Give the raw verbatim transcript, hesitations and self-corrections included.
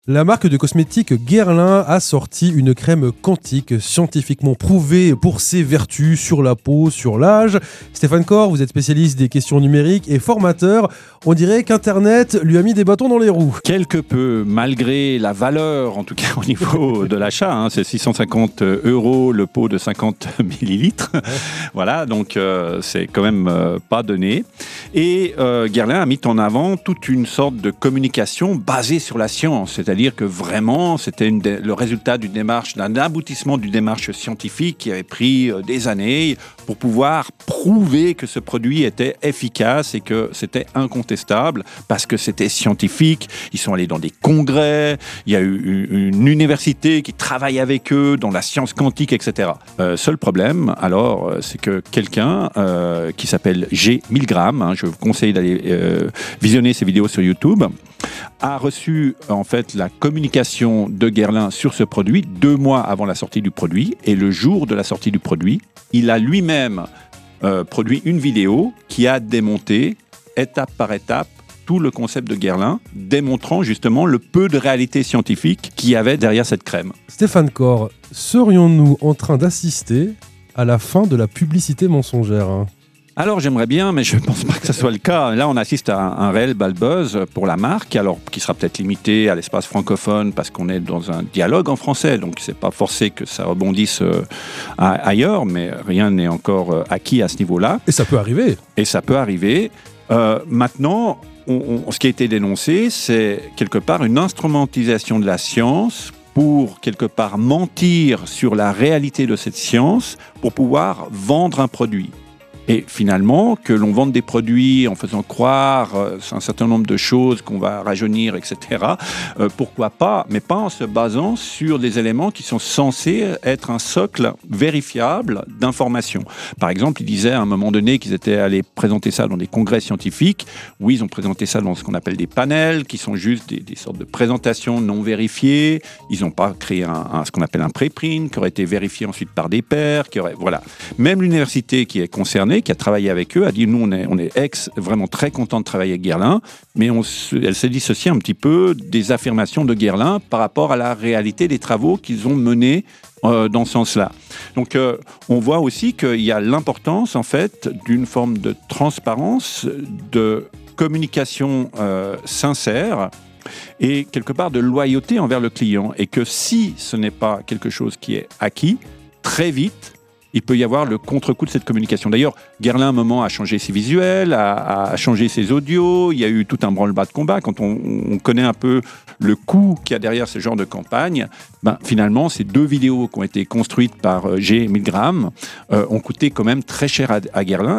La marque de cosmétiques Guerlain a sorti une crème quantique scientifiquement prouvée pour ses vertus sur la peau, sur l'âge. Stéphane Cor, vous êtes spécialiste des questions numériques et formateur. On dirait qu'Internet lui a mis des bâtons dans les roues. Quelque peu, malgré la valeur, en tout cas au niveau de l'achat, hein, c'est six cent cinquante euros le pot de cinquante millilitres. Voilà, donc euh, c'est quand même euh, pas donné. Et euh, Guerlain a mis en avant toute une sorte de communication basée sur la science, c'est-à-dire que vraiment c'était une dé- le résultat d'une démarche, d'un aboutissement d'une démarche scientifique qui avait pris euh, des années pour pouvoir prouver que ce produit était efficace et que c'était incontestable parce que c'était scientifique. Ils sont allés dans des congrès, il y a eu une université qui travaille avec eux dans la science quantique, et cetera. Euh, seul problème, alors, c'est que quelqu'un euh, qui s'appelle G. Milgram, hein, je vous conseille d'aller euh, visionner ses vidéos sur YouTube, a reçu en fait la communication de Guerlain sur ce produit deux mois avant la sortie du produit, et le jour de la sortie du produit, il a lui-même euh, produit une vidéo qui a démonté étape par étape tout le concept de Guerlain, démontrant justement le peu de réalité scientifique qu'il y avait derrière cette crème. Stéphane Cor, serions-nous en train d'assister à la fin de la publicité mensongère hein Alors j'aimerais bien, mais je ne pense pas que ce soit le cas. Là, on assiste à un, un réel bal buzz pour la marque, alors qui sera peut-être limité à l'espace francophone parce qu'on est dans un dialogue en français, donc c'est pas forcé que ça rebondisse euh, à, ailleurs, mais rien n'est encore euh, acquis à ce niveau-là. Et ça peut arriver. Et ça peut arriver. Euh, maintenant, on, on, ce qui a été dénoncé, c'est quelque part une instrumentalisation de la science pour quelque part mentir sur la réalité de cette science pour pouvoir vendre un produit. Et finalement, que l'on vende des produits en faisant croire euh, un certain nombre de choses qu'on va rajeunir, et cetera, euh, pourquoi pas, mais pas en se basant sur des éléments qui sont censés être un socle vérifiable d'informations. Par exemple, ils disaient à un moment donné qu'ils étaient allés présenter ça dans des congrès scientifiques. Oui, ils ont présenté ça dans ce qu'on appelle des panels, qui sont juste des, des sortes de présentations non vérifiées. Ils n'ont pas créé un, un, ce qu'on appelle un préprint, qui aurait été vérifié ensuite par des pairs. Qui aurait, voilà. Même l'université qui est concernée, qui a travaillé avec eux, a dit nous on est, on est ex, vraiment très content de travailler avec Guerlain, mais on se, elle s'est dissociée un petit peu des affirmations de Guerlain par rapport à la réalité des travaux qu'ils ont menés euh, dans ce sens-là. Donc euh, on voit aussi qu'il y a l'importance en fait d'une forme de transparence, de communication euh, sincère et quelque part de loyauté envers le client, et que si ce n'est pas quelque chose qui est acquis, très vite il peut y avoir le contre-coup de cette communication. D'ailleurs, Guerlain, à un moment, a changé ses visuels, a, a changé ses audios. Il y a eu tout un branle-bas de combat. Quand on, on connaît un peu le coût qu'il y a derrière ce genre de campagne, ben, finalement, ces deux vidéos qui ont été construites par G. Milgram euh, ont coûté quand même très cher à, à Guerlain.